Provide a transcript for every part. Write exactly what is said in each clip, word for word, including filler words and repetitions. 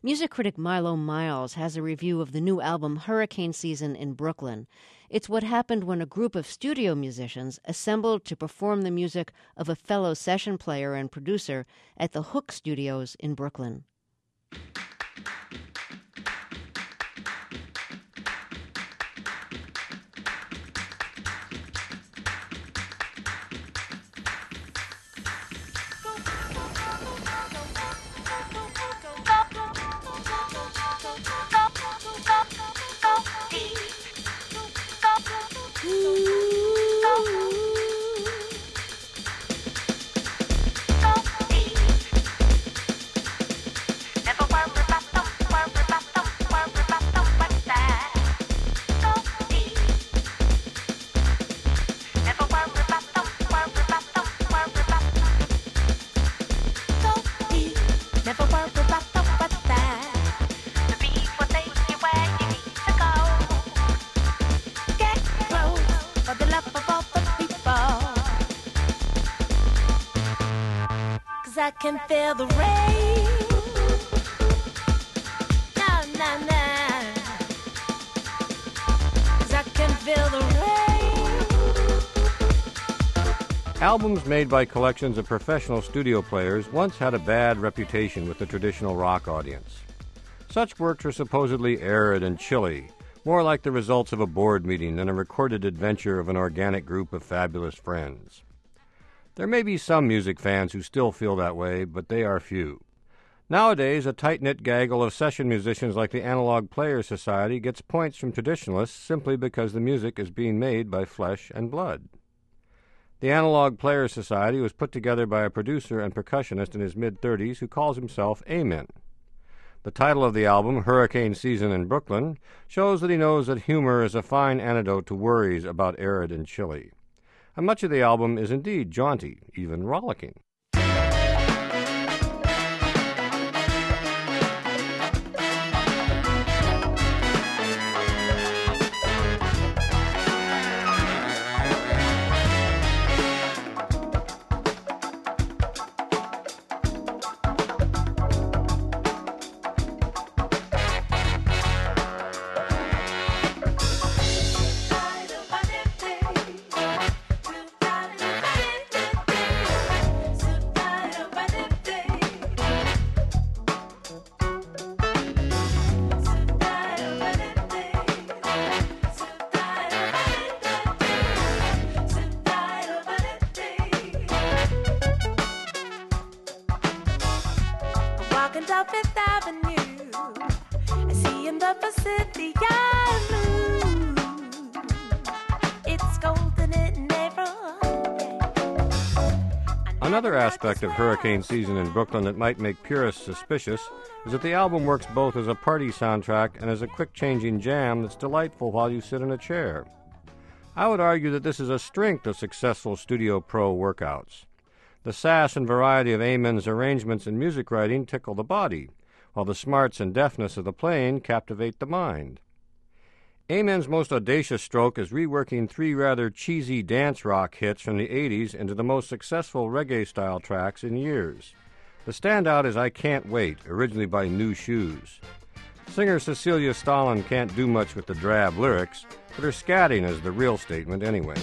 Music critic Milo Miles has a review of the new album Hurricane Season in Brooklyn. It's what happened when a group of studio musicians assembled to perform the music of a fellow session player and producer at the Hook Studios in Brooklyn. I can feel the rain. Na na na. 'Cause I can feel the rain. Albums made by collections of professional studio players once had a bad reputation with the traditional rock audience. Such works were supposedly arid and chilly, more like the results of a board meeting than a recorded adventure of an organic group of fabulous friends. There may be some music fans who still feel that way, but they are few. Nowadays, a tight-knit gaggle of session musicians like the Analog Players Society gets points from traditionalists simply because the music is being made by flesh and blood. The Analog Players Society was put together by a producer and percussionist in his mid-thirties who calls himself Amen. The title of the album, Hurricane Season in Brooklyn, shows that he knows that humor is a fine antidote to worries about arid and chilly. And much of the album is indeed jaunty, even rollicking. Down Fifth Avenue, I see in the Pacific blue. It's golden in April. Another aspect of Hurricane Season in Brooklyn that might make purists suspicious is that the album works both as a party soundtrack and as a quick-changing jam that's delightful while you sit in a chair. I would argue that this is a strength of successful Studio Pro workouts. The sass and variety of Amen's arrangements and music writing tickle the body, while the smarts and deftness of the playing captivate the mind. Amen's most audacious stroke is reworking three rather cheesy dance rock hits from the eighties into the most successful reggae-style tracks in years. The standout is I Can't Wait, originally by New Shoes. Singer Cecilia Stalin can't do much with the drab lyrics, but her scatting is the real statement anyway.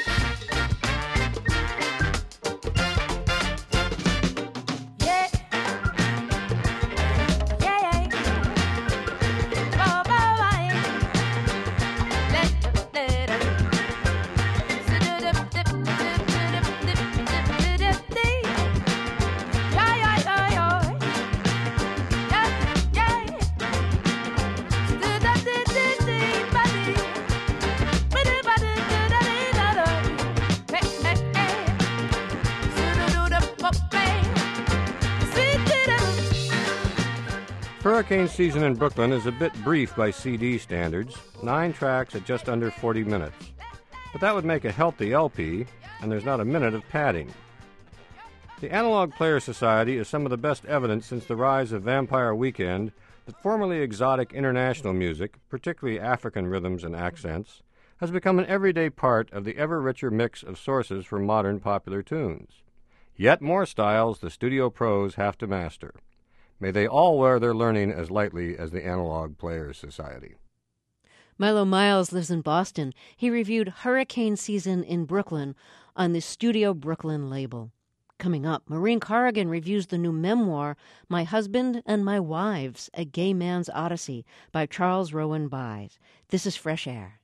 Hurricane Season in Brooklyn is a bit brief by C D standards, nine tracks at just under forty minutes. But that would make a healthy L P, and there's not a minute of padding. The Analog Players Society is some of the best evidence since the rise of Vampire Weekend that formerly exotic international music, particularly African rhythms and accents, has become an everyday part of the ever-richer mix of sources for modern popular tunes. Yet more styles the studio pros have to master. May they all wear their learning as lightly as the Analog Players Society. Milo Miles lives in Boston. He reviewed Hurricane Season in Brooklyn on the Studio Brooklyn label. Coming up, Maureen Corrigan reviews the new memoir, My Husband and My Wives, A Gay Man's Odyssey by Charles Rowan Baez. This is Fresh Air.